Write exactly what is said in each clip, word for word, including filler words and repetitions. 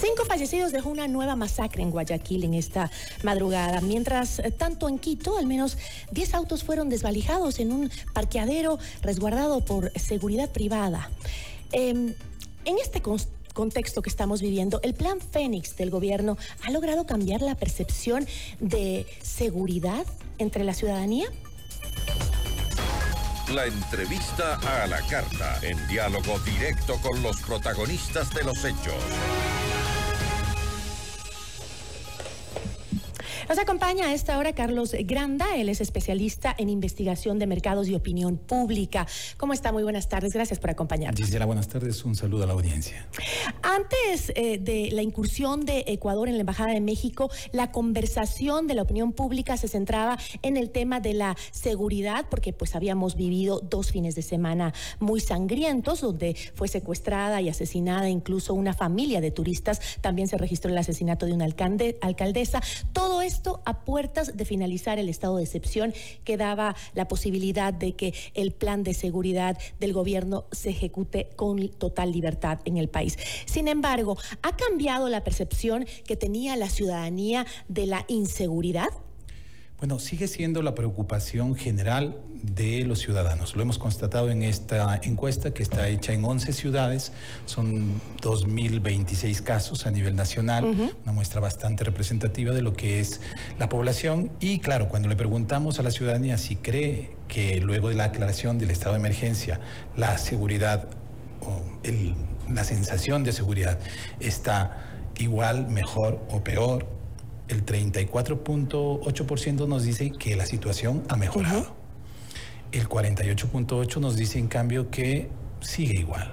Cinco fallecidos dejó una nueva masacre en Guayaquil en esta madrugada. Mientras tanto, en Quito, al menos diez autos fueron desvalijados en un parqueadero resguardado por seguridad privada. Eh, en este contexto que estamos viviendo, el Plan Fénix del gobierno ha logrado cambiar la percepción de seguridad entre la ciudadanía. La entrevista a la carta, en diálogo directo con los protagonistas de los hechos. Nos acompaña a esta hora Carlos Granda, él es especialista en investigación de mercados y opinión pública. ¿Cómo está? Muy buenas tardes, gracias por acompañarnos. Gisela, buenas tardes, un saludo a la audiencia. Antes eh, de la incursión de Ecuador en la Embajada de México, la conversación de la opinión pública se centraba en el tema de la seguridad, porque pues habíamos vivido dos fines de semana muy sangrientos, donde fue secuestrada y asesinada incluso una familia de turistas. También se registró el asesinato de una alcalde, alcaldesa. Todo esto Esto a puertas de finalizar el estado de excepción que daba la posibilidad de que el plan de seguridad del gobierno se ejecute con total libertad en el país. Sin embargo, ¿ha cambiado la percepción que tenía la ciudadanía de la inseguridad? Bueno, sigue siendo la preocupación general de los ciudadanos. Lo hemos constatado en esta encuesta que está hecha en once ciudades. Son dos mil veintiséis casos a nivel nacional, uh-huh. Una muestra bastante representativa de lo que es la población. Y claro, cuando le preguntamos a la ciudadanía si cree que luego de la aclaración del estado de emergencia, la seguridad o el, la sensación de seguridad está igual, mejor o peor, el treinta y cuatro punto ocho por ciento nos dice que la situación ha mejorado. Uh-huh. El cuarenta y ocho punto ocho por ciento nos dice, en cambio, que sigue igual.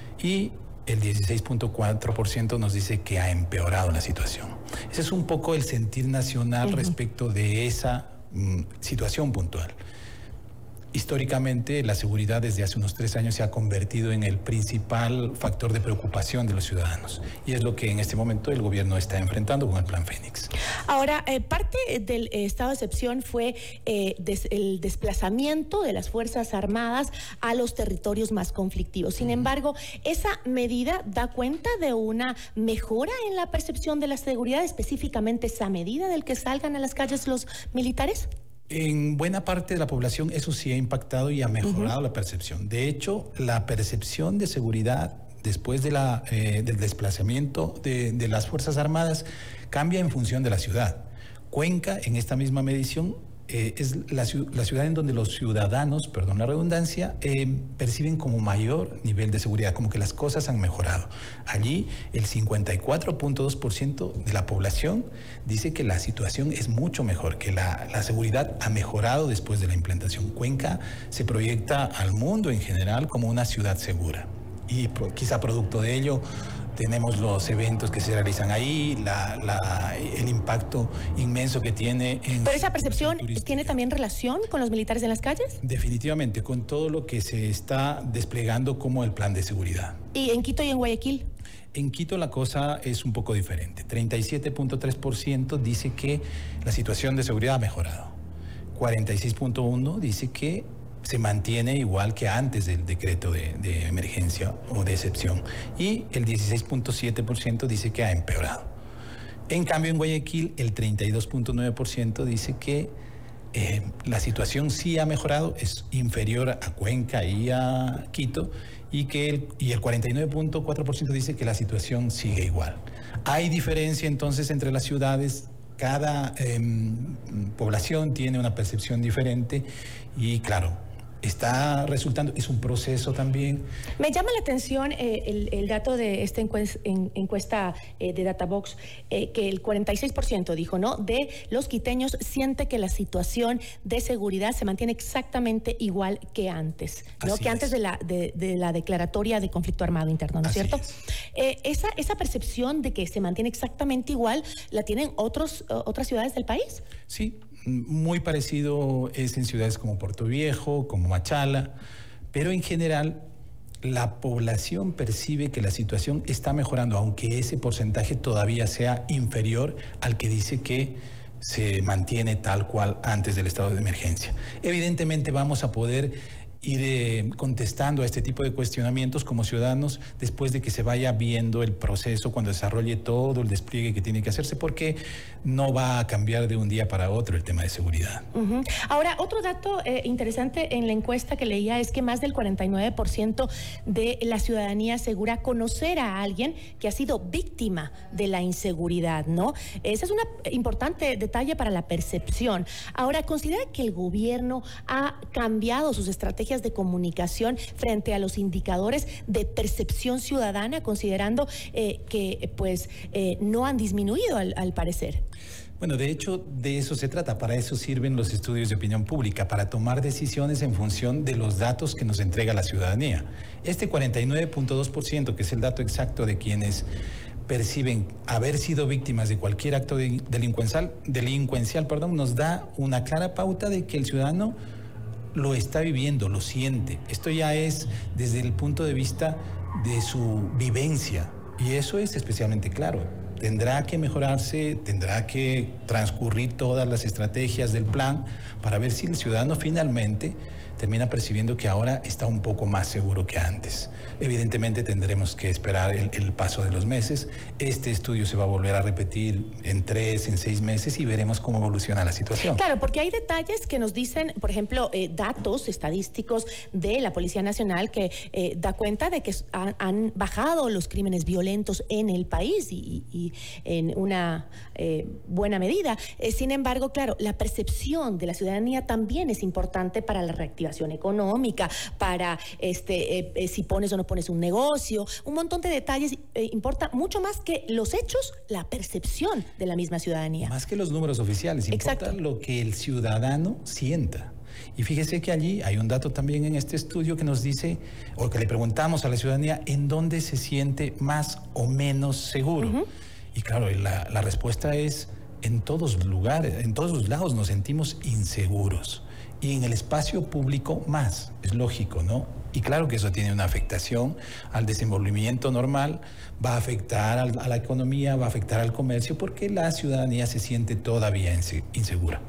Y el dieciséis punto cuatro por ciento nos dice que ha empeorado la situación. Ese es un poco el sentir nacional uh-huh. respecto de esa mm, situación puntual. Históricamente, la seguridad desde hace unos tres años se ha convertido en el principal factor de preocupación de los ciudadanos. Y es lo que en este momento el gobierno está enfrentando con el Plan Fénix. Ahora, eh, parte del eh, estado de excepción fue eh, des, el desplazamiento de las Fuerzas Armadas a los territorios más conflictivos. Sin embargo, ¿esa medida da cuenta de una mejora en la percepción de la seguridad, específicamente esa medida del que salgan a las calles los militares? En buena parte de la población eso sí ha impactado y ha mejorado uh-huh. la percepción. De hecho, la percepción de seguridad después de la, eh, del desplazamiento de, de las Fuerzas Armadas cambia en función de la ciudad. Cuenca, en esta misma medición, eh, es la, la ciudad en donde los ciudadanos, perdón la redundancia, eh, perciben como mayor nivel de seguridad, como que las cosas han mejorado. Allí el cincuenta y cuatro punto dos por ciento de la población dice que la situación es mucho mejor, que la, la seguridad ha mejorado después de la implantación. Cuenca se proyecta al mundo en general como una ciudad segura y pro, quizá producto de ello tenemos los eventos que se realizan ahí, la, la, el impacto inmenso que tiene en... ¿Pero esa percepción tiene también relación con los militares en las calles? Definitivamente, con todo lo que se está desplegando como el plan de seguridad. ¿Y en Quito y en Guayaquil? En Quito la cosa es un poco diferente. treinta y siete punto tres por ciento dice que la situación de seguridad ha mejorado. cuarenta y seis punto uno por ciento dice que se mantiene igual que antes del decreto de, de emergencia o de excepción. Y el dieciséis punto siete por ciento dice que ha empeorado. En cambio, en Guayaquil, el treinta y dos punto nueve por ciento dice que eh, la situación sí ha mejorado, es inferior a Cuenca y a Quito, y, que el, y el cuarenta y nueve punto cuatro por ciento dice que la situación sigue igual. Hay diferencia entonces entre las ciudades. Cada eh, población tiene una percepción diferente y claro, está resultando, es un proceso también. Me llama la atención eh, el, el dato de esta encuesta, en, encuesta eh, de Databox, eh, que el cuarenta y seis por ciento dijo, ¿no?, de los quiteños siente que la situación de seguridad se mantiene exactamente igual que antes, ¿no? Así que es. antes de la, de, de la declaratoria de conflicto armado interno, ¿no es cierto? Eh, esa, esa percepción de que se mantiene exactamente igual, ¿la tienen otros, otras ciudades del país? Sí. Muy parecido es en ciudades como Puerto Viejo, como Machala, pero en general la población percibe que la situación está mejorando, aunque ese porcentaje todavía sea inferior al que dice que se mantiene tal cual antes del estado de emergencia. Evidentemente vamos a poder ir eh, contestando a este tipo de cuestionamientos como ciudadanos después de que se vaya viendo el proceso, cuando desarrolle todo el despliegue que tiene que hacerse, porque no va a cambiar de un día para otro el tema de seguridad. Uh-huh. Ahora, otro dato eh, interesante en la encuesta que leía es que más del cuarenta y nueve por ciento de la ciudadanía asegura conocer a alguien que ha sido víctima de la inseguridad, ¿no? Ese es un importante detalle para la percepción. Ahora, ¿considera que el gobierno ha cambiado sus estrategias de comunicación frente a los indicadores de percepción ciudadana, considerando eh, que pues eh, no han disminuido al, al parecer? Bueno, de hecho, de eso se trata. Para eso sirven los estudios de opinión pública, para tomar decisiones en función de los datos que nos entrega la ciudadanía. Este cuarenta y nueve punto dos por ciento, que es el dato exacto de quienes perciben haber sido víctimas de cualquier acto de delincuencial, delincuencial, perdón, nos da una clara pauta de que el ciudadano lo está viviendo, lo siente. Esto ya es desde el punto de vista de su vivencia, y eso es especialmente claro. Tendrá que mejorarse, tendrá que transcurrir todas las estrategias del plan para ver si el ciudadano finalmente termina percibiendo que ahora está un poco más seguro que antes. Evidentemente tendremos que esperar el, el paso de los meses. Este estudio se va a volver a repetir en tres, en seis meses y veremos cómo evoluciona la situación. Claro, porque hay detalles que nos dicen, por ejemplo, eh, datos estadísticos de la Policía Nacional que eh, da cuenta de que han, han bajado los crímenes violentos en el país y, y en una eh, buena medida. Eh, sin embargo, claro, la percepción de la ciudadanía también es importante para la reactivación económica, para este eh, eh, si pones o no pones un negocio, un montón de detalles. Eh, importa mucho más que los hechos, la percepción de la misma ciudadanía. Más que los números oficiales, importa Exacto. lo que el ciudadano sienta. Y fíjese que allí hay un dato también en este estudio que nos dice, o que le preguntamos a la ciudadanía, en dónde se siente más o menos seguro. Uh-huh. Y claro, la, la respuesta es en todos los lugares, en todos los lados nos sentimos inseguros. Y en el espacio público más, es lógico, ¿no? Y claro que eso tiene una afectación al desenvolvimiento normal, va a afectar al, a la economía, va a afectar al comercio, porque la ciudadanía se siente todavía insegura.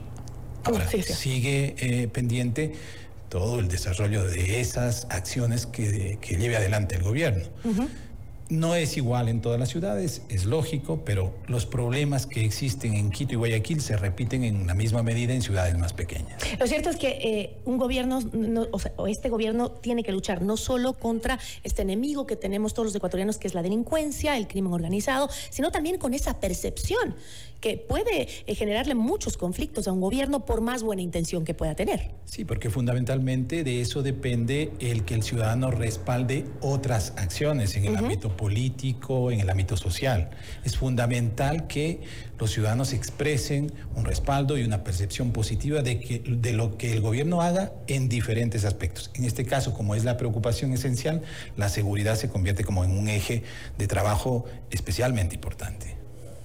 Ahora, sí, sí. sigue eh, pendiente todo el desarrollo de esas acciones que, que lleve adelante el gobierno. Uh-huh. No es igual en todas las ciudades, es lógico, pero los problemas que existen en Quito y Guayaquil se repiten en la misma medida en ciudades más pequeñas. Lo cierto es que eh, un gobierno, no, o sea, este gobierno tiene que luchar no solo contra este enemigo que tenemos todos los ecuatorianos, que es la delincuencia, el crimen organizado, sino también con esa percepción que puede eh, generarle muchos conflictos a un gobierno por más buena intención que pueda tener. Sí, porque fundamentalmente de eso depende el que el ciudadano respalde otras acciones en el uh-huh. ámbito político, en el ámbito social. Es fundamental que los ciudadanos expresen un respaldo y una percepción positiva de, que, de lo que el gobierno haga en diferentes aspectos. En este caso, como es la preocupación esencial, la seguridad se convierte como en un eje de trabajo especialmente importante.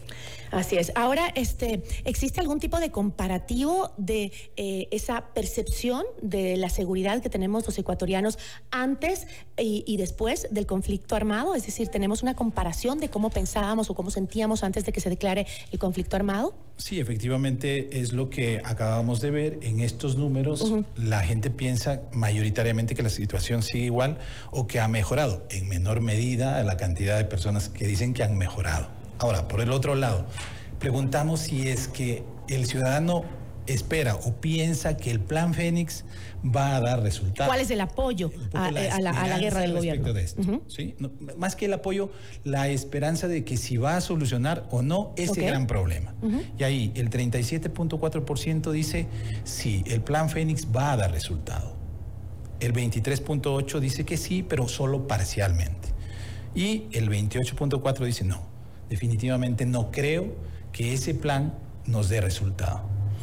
Así es. Ahora, este, ¿existe algún tipo de comparativo de eh, esa percepción de la seguridad que tenemos los ecuatorianos antes y, y después del conflicto armado? Es decir, ¿tenemos una comparación de cómo pensábamos o cómo sentíamos antes de que se declare el conflicto armado? Sí, efectivamente es lo que acabamos de ver en estos números. Uh-huh. La gente piensa mayoritariamente que la situación sigue igual o que ha mejorado. En menor medida la cantidad de personas que dicen que han mejorado. Ahora, por el otro lado, preguntamos si es que el ciudadano espera o piensa que el Plan Fénix va a dar resultados. ¿Cuál es el apoyo a la, a, la, a la guerra del gobierno? De esto, uh-huh. ¿sí? No, más que el apoyo, la esperanza de que si va a solucionar o no ese okay. gran problema. Uh-huh. Y ahí el treinta y siete punto cuatro por ciento dice sí, el Plan Fénix va a dar resultado. El veintitrés punto ocho por ciento dice que sí, pero solo parcialmente. Y el veintiocho punto cuatro por ciento dice no. Definitivamente no creo que ese plan nos dé resultado.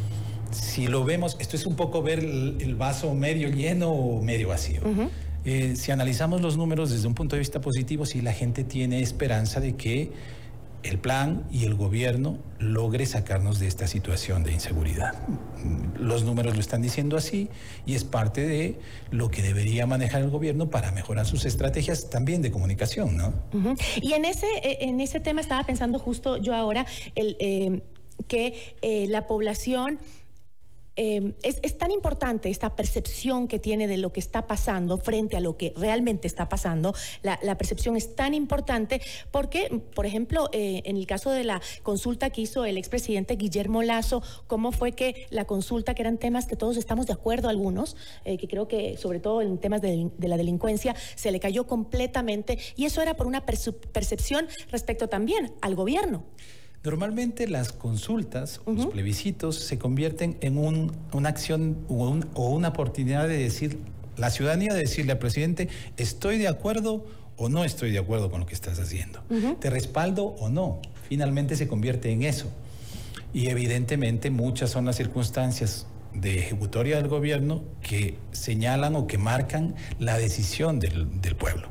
Si lo vemos, esto es un poco ver el, el vaso medio lleno o medio vacío. Uh-huh. Eh, si analizamos los números desde un punto de vista positivo, sí la gente tiene esperanza de que el plan y el gobierno logre sacarnos de esta situación de inseguridad. Los números lo están diciendo así y es parte de lo que debería manejar el gobierno para mejorar sus estrategias también de comunicación, ¿no? Uh-huh. Y en ese, en ese tema estaba pensando justo yo ahora el, eh, que eh, la población eh, es, es tan importante esta percepción que tiene de lo que está pasando frente a lo que realmente está pasando. La, la percepción es tan importante porque, por ejemplo, eh, en el caso de la consulta que hizo el expresidente Guillermo Lasso, cómo fue que la consulta, que eran temas que todos estamos de acuerdo, algunos, eh, que creo que sobre todo en temas de, de la delincuencia, se le cayó completamente, y eso era por una percepción respecto también al gobierno. Normalmente las consultas, uh-huh. los plebiscitos, se convierten en un, una acción o, un, o una oportunidad de decir, la ciudadanía de decirle al presidente, estoy de acuerdo o no estoy de acuerdo con lo que estás haciendo. Uh-huh. Te respaldo o no. Finalmente se convierte en eso. Y evidentemente muchas son las circunstancias de ejecutoria del gobierno que señalan o que marcan la decisión del, del pueblo.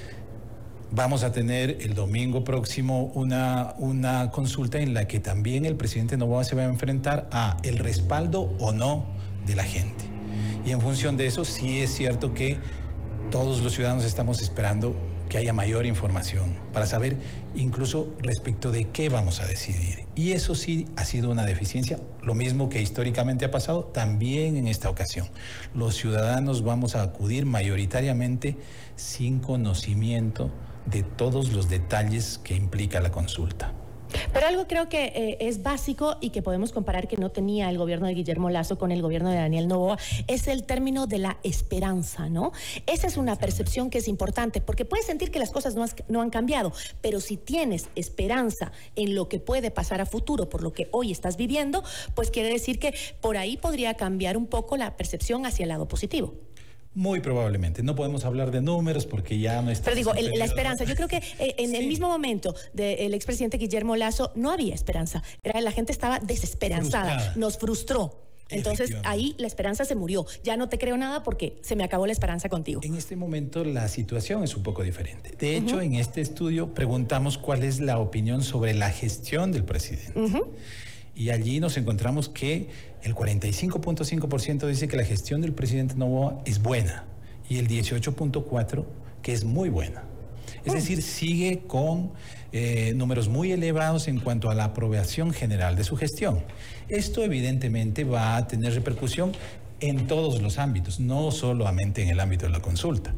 Vamos a tener el domingo próximo una, una consulta en la que también el presidente Noboa se va a enfrentar a el respaldo o no de la gente. Y en función de eso, sí es cierto que todos los ciudadanos estamos esperando que haya mayor información para saber incluso respecto de qué vamos a decidir. Y eso sí ha sido una deficiencia, lo mismo que históricamente ha pasado también en esta ocasión. Los ciudadanos vamos a acudir mayoritariamente sin conocimiento de todos los detalles que implica la consulta. Pero algo creo que eh, es básico y que podemos comparar que no tenía el gobierno de Guillermo Lasso con el gobierno de Daniel Noboa, es el término de la esperanza, ¿no? Esa es una percepción que es importante, porque puedes sentir que las cosas no, has, no han cambiado, pero si tienes esperanza en lo que puede pasar a futuro por lo que hoy estás viviendo, pues quiere decir que por ahí podría cambiar un poco la percepción hacia el lado positivo. Muy probablemente. No podemos hablar de números porque ya no está. Pero digo, el, la esperanza. Yo creo que eh, en sí. el mismo momento del expresidente Guillermo Lasso no había esperanza. Era, la gente estaba desesperanzada. Frustrada. Nos frustró. Entonces ahí la esperanza se murió. Ya no te creo nada porque se me acabó la esperanza contigo. En este momento la situación es un poco diferente. De hecho, uh-huh. en este estudio preguntamos cuál es la opinión sobre la gestión del presidente. Uh-huh. Y allí nos encontramos que el cuarenta y cinco punto cinco por ciento dice que la gestión del presidente Noboa es buena y el dieciocho punto cuatro por ciento que es muy buena. Es decir, sigue con eh, números muy elevados en cuanto a la aprobación general de su gestión. Esto evidentemente va a tener repercusión en todos los ámbitos, no solamente en el ámbito de la consulta.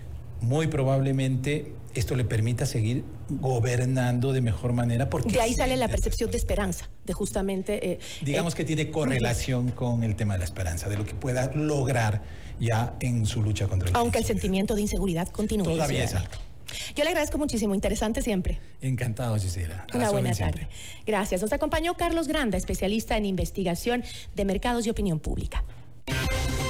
Muy probablemente esto le permita seguir gobernando de mejor manera. Porque de ahí sale la percepción de esperanza, de justamente... Eh, digamos eh, que tiene correlación uh-huh. con el tema de la esperanza, de lo que pueda lograr ya en su lucha contra el Aunque el sentimiento de inseguridad continúa. Todavía es alto. Yo le agradezco muchísimo, interesante siempre. Encantado, Gisela. Una buena tarde. Gracias. Nos acompañó Carlos Granda, especialista en investigación de mercados y opinión pública.